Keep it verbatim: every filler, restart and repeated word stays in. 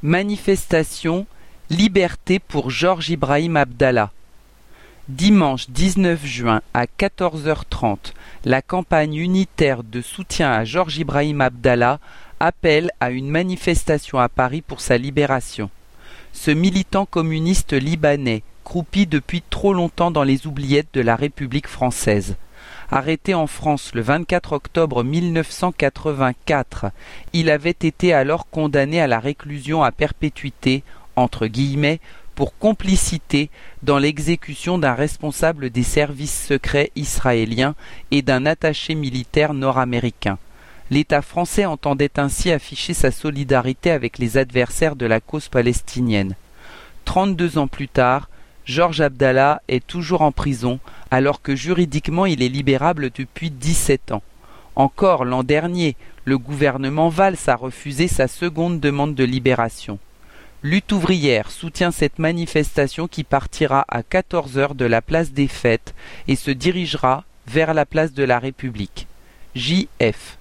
Manifestation Liberté pour Georges Ibrahim Abdallah. Dimanche dix-neuf juin à quatorze heures trente, la campagne unitaire de soutien à Georges Ibrahim Abdallah appelle à une manifestation à Paris pour sa libération. Ce militant communiste libanais, croupi depuis trop longtemps dans les oubliettes de la République française. Arrêté en France le vingt-quatre octobre mille neuf cent quatre-vingt-quatre, il avait été alors condamné à la réclusion à perpétuité, entre guillemets, pour complicité dans l'exécution d'un responsable des services secrets israéliens et d'un attaché militaire nord-américain. L'État français entendait ainsi afficher sa solidarité avec les adversaires de la cause palestinienne. trente-deux ans plus tard, Georges Abdallah est toujours en prison, alors que juridiquement il est libérable depuis dix-sept ans. Encore l'an dernier, le gouvernement Valls a refusé sa seconde demande de libération. Lutte ouvrière soutient cette manifestation qui partira à quatorze heures de la place des Fêtes et se dirigera vers la place de la République. J F